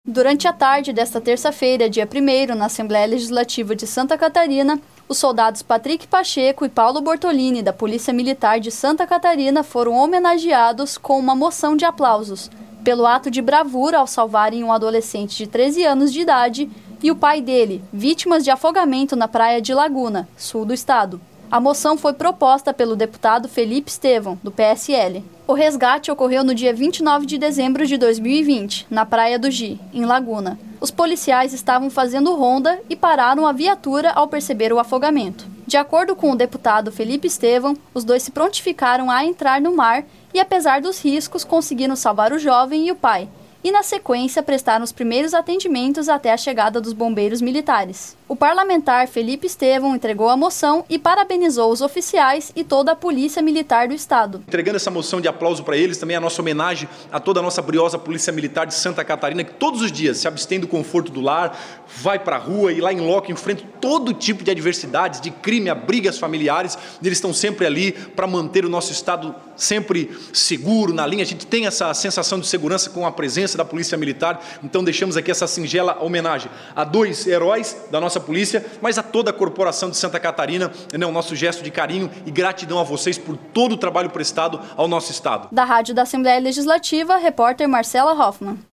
Durante a tarde desta terça-feira, dia 1º, na Assembleia Legislativa de Santa Catarina, os soldados Patrick Pacheco e Paulo Bortolini, da Polícia Militar de Santa Catarina, foram homenageados com uma moção de aplausos pelo ato de bravura ao salvarem um adolescente de 13 anos de idade e o pai dele, vítimas de afogamento na praia de Laguna, sul do estado. A moção foi proposta pelo deputado Felipe Estevão, do PSL. O resgate ocorreu no dia 29 de dezembro de 2020, na Praia do Gi, em Laguna. Os policiais estavam fazendo ronda e pararam a viatura ao perceber o afogamento. De acordo com o deputado Felipe Estevão, os dois se prontificaram a entrar no mar e, apesar dos riscos, conseguiram salvar o jovem e o pai. E, na sequência, prestaram os primeiros atendimentos até a chegada dos bombeiros militares. O parlamentar Felipe Estevão entregou a moção e parabenizou os oficiais e toda a Polícia Militar do Estado. Entregando essa moção de aplauso para eles, também a nossa homenagem a toda a nossa briosa Polícia Militar de Santa Catarina, que todos os dias se abstém do conforto do lar, vai para a rua e lá em loco enfrenta todo tipo de adversidades, de crime, a brigas familiares. Eles estão sempre ali para manter o nosso Estado sempre seguro, na linha. A gente tem essa sensação de segurança com a presença da Polícia Militar, então deixamos aqui essa singela homenagem a dois heróis da nossa polícia, mas a toda a corporação de Santa Catarina, o nosso gesto de carinho e gratidão a vocês por todo o trabalho prestado ao nosso Estado. Da Rádio da Assembleia Legislativa, repórter Marcela Hoffman.